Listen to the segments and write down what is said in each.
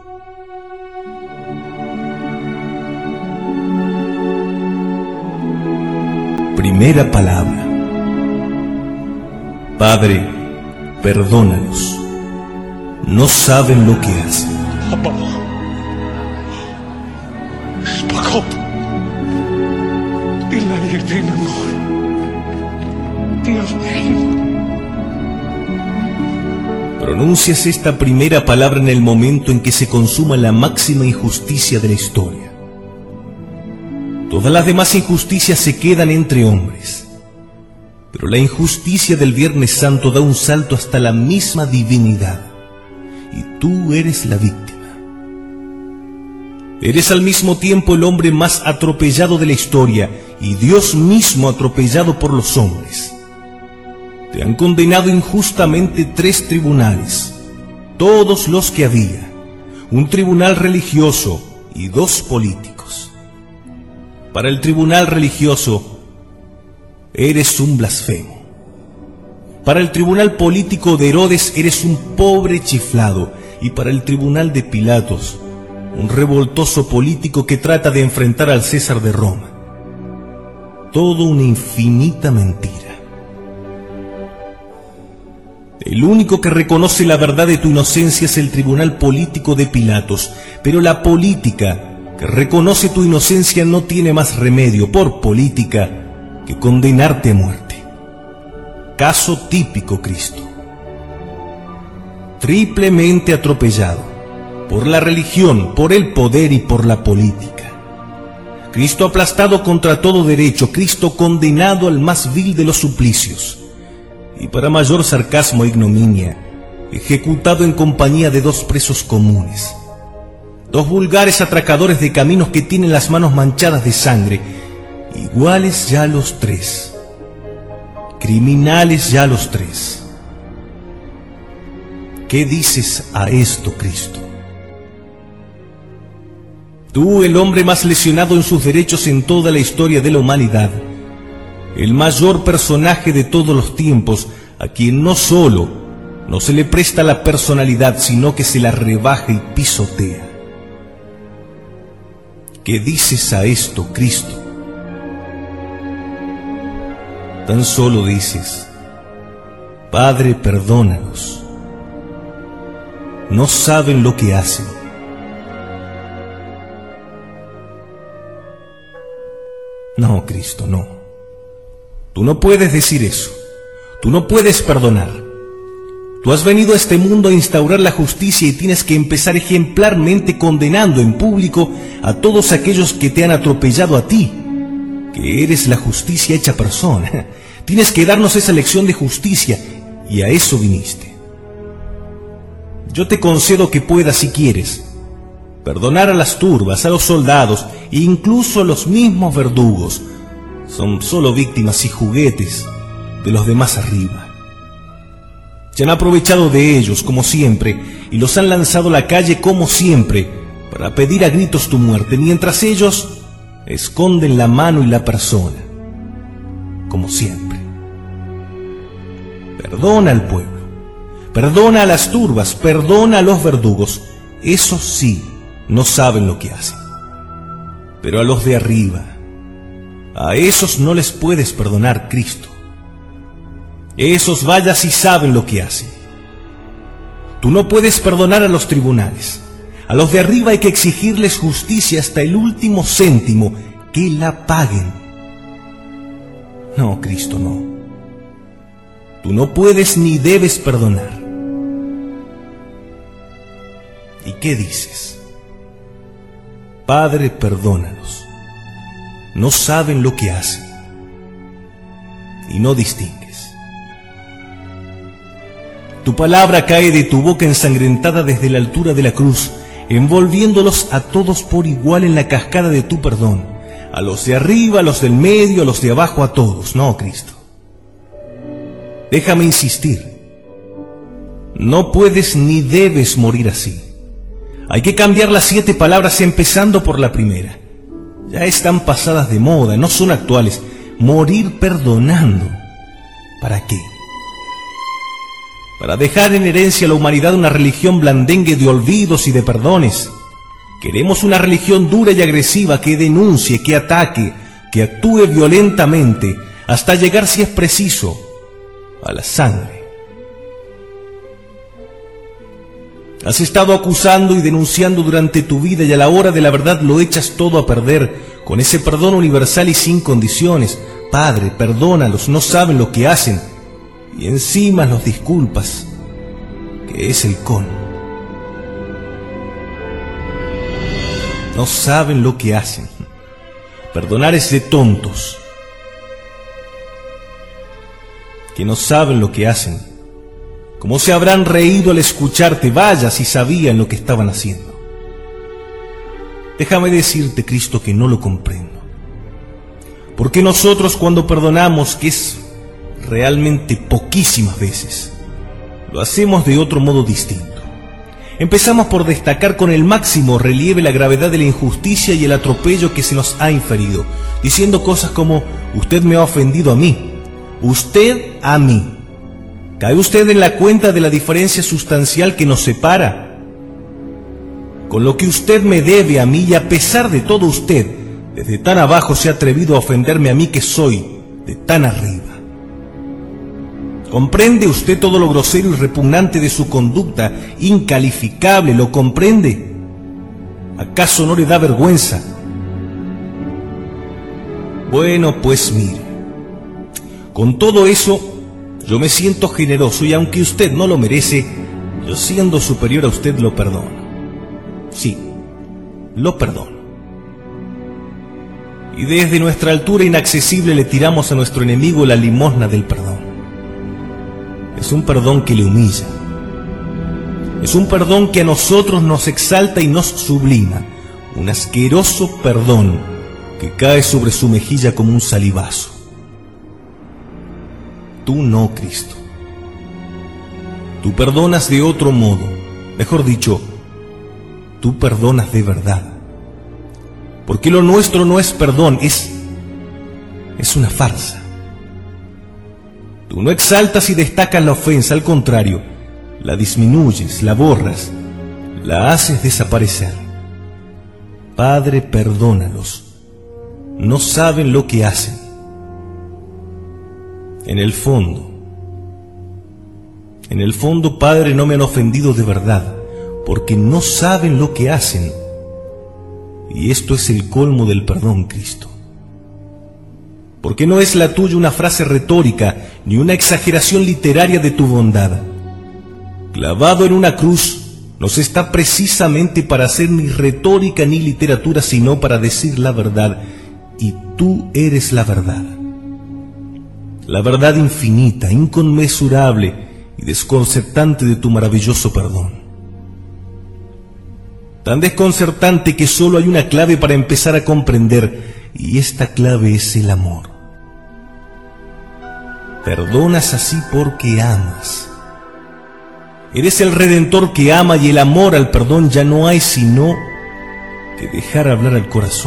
Primera palabra. Padre, perdónalos. No saben lo que hacen. Pronuncias esta primera palabra en el momento en que se consuma la máxima injusticia de la historia. Todas las demás injusticias se quedan entre hombres, pero la injusticia del Viernes Santo da un salto hasta la misma divinidad, y tú eres la víctima. Eres al mismo tiempo el hombre más atropellado de la historia y Dios mismo atropellado por los hombres. Te han condenado injustamente 3 tribunales, todos los que había, un tribunal religioso y 2 políticos. Para el tribunal religioso, eres un blasfemo. Para el tribunal político de Herodes, eres un pobre chiflado. Y para el tribunal de Pilatos, un revoltoso político que trata de enfrentar al César de Roma. Todo una infinita mentira. El único que reconoce la verdad de tu inocencia es el tribunal político de Pilatos, pero la política que reconoce tu inocencia no tiene más remedio, por política, que condenarte a muerte. Caso típico, Cristo. Triplemente atropellado, por la religión, por el poder y por la política. Cristo aplastado contra todo derecho, Cristo condenado al más vil de los suplicios. Y para mayor sarcasmo e ignominia, ejecutado en compañía de 2 presos comunes. 2 vulgares atracadores de caminos que tienen las manos manchadas de sangre, iguales ya los 3, criminales ya los 3. ¿Qué dices a esto, Cristo? Tú, el hombre más lesionado en sus derechos en toda la historia de la humanidad, el mayor personaje de todos los tiempos, a quien no solo no se le presta la personalidad, sino que se la rebaja y pisotea. ¿Qué dices a esto, Cristo? Tan solo dices: Padre, perdónalos. No saben lo que hacen. No, Cristo, no. Tú no puedes decir eso. Tú no puedes perdonar. Tú has venido a este mundo a instaurar la justicia y tienes que empezar ejemplarmente condenando en público a todos aquellos que te han atropellado a ti, que eres la justicia hecha persona. Tienes que darnos esa lección de justicia, y a eso viniste. Yo te concedo que puedas, si quieres, perdonar a las turbas, a los soldados e incluso a los mismos verdugos. Son solo víctimas y juguetes de los demás arriba. Se han aprovechado de ellos, como siempre, y los han lanzado a la calle, como siempre, para pedir a gritos tu muerte, mientras ellos esconden la mano y la persona, como siempre. Perdona al pueblo, perdona a las turbas, perdona a los verdugos. Esos sí no saben lo que hacen. Pero a los de arriba, a esos no les puedes perdonar, Cristo. Esos vaya si saben lo que hacen. Tú no puedes perdonar a los tribunales. A los de arriba hay que exigirles justicia hasta el último céntimo, que la paguen. No, Cristo, no. Tú no puedes ni debes perdonar. ¿Y qué dices? Padre, perdónalos. No saben lo que hacen. Y no distinguen. Tu palabra cae de tu boca ensangrentada desde la altura de la cruz, envolviéndolos a todos por igual en la cascada de tu perdón, a los de arriba, a los del medio, a los de abajo, a todos. No, Cristo. Déjame insistir. No puedes ni debes morir así. Hay que cambiar las 7 palabras empezando por la primera. Ya están pasadas de moda, no son actuales. Morir perdonando. ¿Para qué? para dejar en herencia a la humanidad una religión blandengue de olvidos y de perdones. Queremos una religión dura y agresiva que denuncie, que ataque, que actúe violentamente, hasta llegar, si es preciso, a la sangre. Has estado acusando y denunciando durante tu vida, y a la hora de la verdad lo echas todo a perder con ese perdón universal y sin condiciones. Padre, perdónalos, no saben lo que hacen. Y encima los disculpas, que es el colmo. No saben lo que hacen. Perdonar es de tontos, que no saben lo que hacen. ¿Cómo se habrán reído al escucharte? Vaya si sabían lo que estaban haciendo. Déjame decirte, Cristo, que no lo comprendo. Porque nosotros, cuando perdonamos, que es realmente poquísimas veces, lo hacemos de otro modo distinto. Empezamos por destacar con el máximo relieve la gravedad de la injusticia y el atropello que se nos ha inferido, diciendo cosas como: usted me ha ofendido a mí, usted a mí. ¿Cae usted en la cuenta de la diferencia sustancial que nos separa? Con lo que usted me debe a mí, y a pesar de todo usted, desde tan abajo se ha atrevido a ofenderme a mí, que soy de tan arriba. ¿Comprende usted todo lo grosero y repugnante de su conducta, incalificable? ¿Lo comprende? ¿Acaso no le da vergüenza? Bueno, pues mire, con todo eso yo me siento generoso, y aunque usted no lo merece, yo, siendo superior a usted, lo perdono. Sí, lo perdono. Y desde nuestra altura inaccesible le tiramos a nuestro enemigo la limosna del perdón. Es un perdón que le humilla. Es un perdón que a nosotros nos exalta y nos sublima. Un asqueroso perdón que cae sobre su mejilla como un salivazo. Tú no, Cristo. Tú perdonas de otro modo. Mejor dicho, tú perdonas de verdad. Porque lo nuestro no es perdón, es una farsa. Tú no exaltas y destacas la ofensa, al contrario, la disminuyes, la borras, la haces desaparecer. Padre, perdónalos, no saben lo que hacen. En el fondo, Padre, no me han ofendido de verdad, porque no saben lo que hacen. Y esto es el colmo del perdón, Cristo. Porque no es la tuya una frase retórica, ni una exageración literaria de tu bondad. Clavado en una cruz, no se está precisamente para hacer ni retórica ni literatura, sino para decir la verdad. Y tú eres la verdad. La verdad infinita, inconmensurable y desconcertante de tu maravilloso perdón. Tan desconcertante que solo hay una clave para empezar a comprender, y esta clave es el amor. Perdonas así porque amas. Eres el Redentor que ama, y el amor al perdón ya no hay sino que dejar hablar al corazón.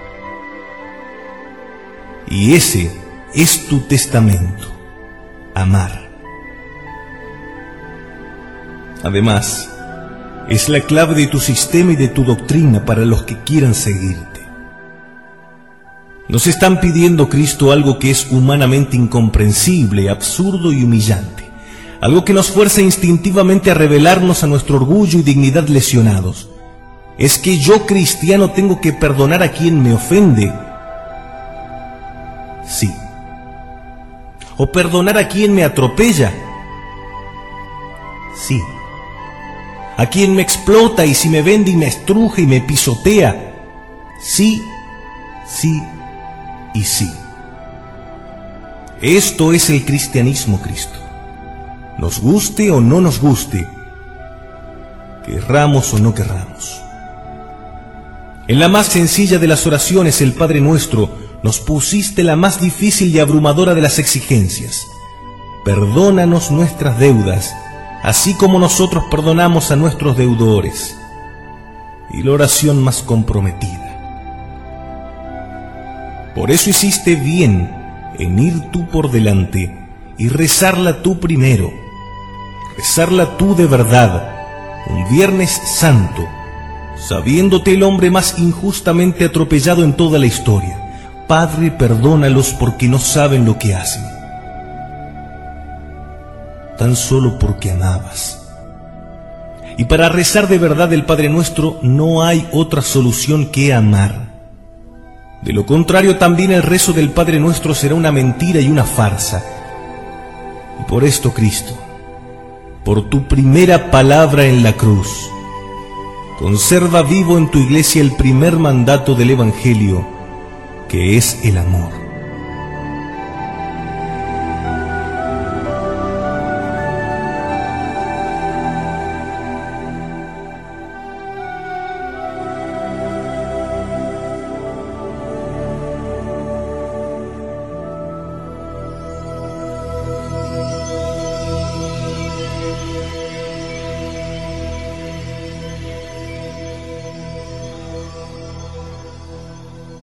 Y ese es tu testamento, amar. Además, es la clave de tu sistema y de tu doctrina para los que quieran seguirte. Nos están pidiendo, Cristo, algo que es humanamente incomprensible, absurdo y humillante. Algo que nos fuerza instintivamente a rebelarnos a nuestro orgullo y dignidad lesionados. Es que yo, cristiano, tengo que perdonar a quien me ofende. Sí. O perdonar a quien me atropella. Sí. A quien me explota y si me vende y me estruje y me pisotea. Sí, sí y sí. Esto es el cristianismo, Cristo. Nos guste o no nos guste, querramos o no querramos. En la más sencilla de las oraciones, el Padre Nuestro, nos pusiste la más difícil y abrumadora de las exigencias. Perdónanos nuestras deudas, así como nosotros perdonamos a nuestros deudores. Y la oración más comprometida. Por eso hiciste bien en ir tú por delante y rezarla tú primero. rezarla tú de verdad, un Viernes Santo, sabiéndote el hombre más injustamente atropellado en toda la historia. Padre, perdónalos porque no saben lo que hacen. Tan solo porque amabas. Y para rezar de verdad el Padre Nuestro no hay otra solución que amar. De lo contrario, también el rezo del Padre Nuestro será una mentira y una farsa. Y por esto, Cristo, por tu primera palabra en la cruz, conserva vivo en tu iglesia el primer mandato del Evangelio, que es el amor.